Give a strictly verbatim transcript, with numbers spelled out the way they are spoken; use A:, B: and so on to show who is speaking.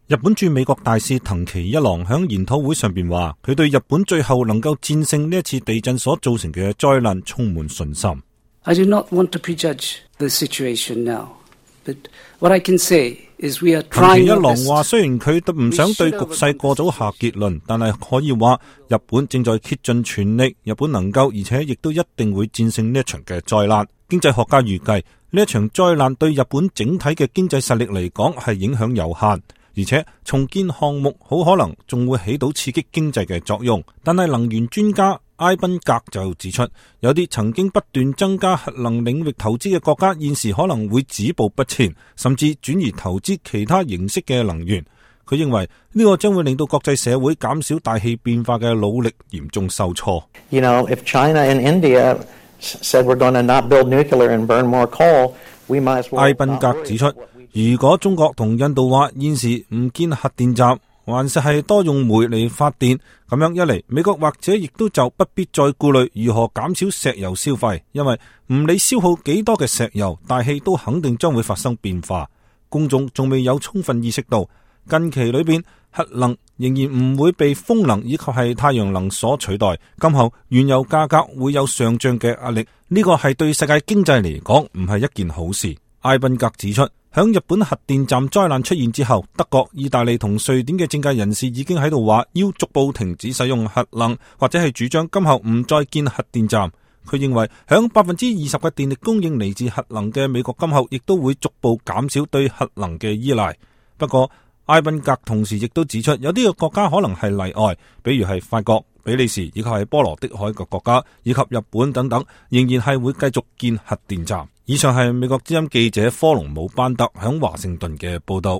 A: 日本駐美國大使藤崎一郎響研討會上邊話，佢對日本最後能夠戰勝呢一次地震所造成嘅災難充滿信心。
B: I do not want to prejudge the situation now, but what I can say is we are trying.
A: 藤崎一郎話，雖然佢唔想對局勢過早下結論，但係可以話日本正在竭盡全力，日本能夠而且亦都一定會戰勝呢一場嘅災難。經濟學家預計呢一場災難對日本整體嘅經濟實力嚟講係影響有限。而且重建項目好可能仲會起到刺激經濟嘅作用，但係能源專家埃賓格就指出，有啲曾經不斷增加核能領域投資嘅國家，現時可能會止步不前，甚至轉移投資其他形式嘅能源。佢認為呢個將會令到國際社會減少大氣變化嘅努力嚴重受挫。
C: You know, if China and India said we're going to not build nuclear and burn more coal, we might as well.
A: 埃賓格指出，如果中國同印度話現時唔建核電站，還是係多用煤嚟發電，咁樣一嚟，美國或者亦都就不必再顧慮如何減少石油消費，因為唔理消耗幾多嘅石油，大氣都肯定將會發生變化。公眾仲未有充分意識到，近期裏邊核能仍然唔會被風能以及係太陽能所取代，今後原油價格會有上漲嘅壓力，呢個係對世界經濟嚟講唔係一件好事。埃賓格指出，響日本核電站災難出現之後，德國、意大利同瑞典嘅政界人士已經喺度話要逐步停止使用核能，或者係主張今後唔再建核電站。佢認為響百分之二十嘅電力供應嚟自核能嘅美國，今後亦都會逐步減少對核能嘅依賴。不過埃賓格同時亦都指出，有啲嘅國家可能係例外，比如係法國、比利時以及係波羅的海嘅國家以及日本等等，仍然係會繼續建核電站。以上係美國之音記者科隆姆班特響華盛頓嘅報道。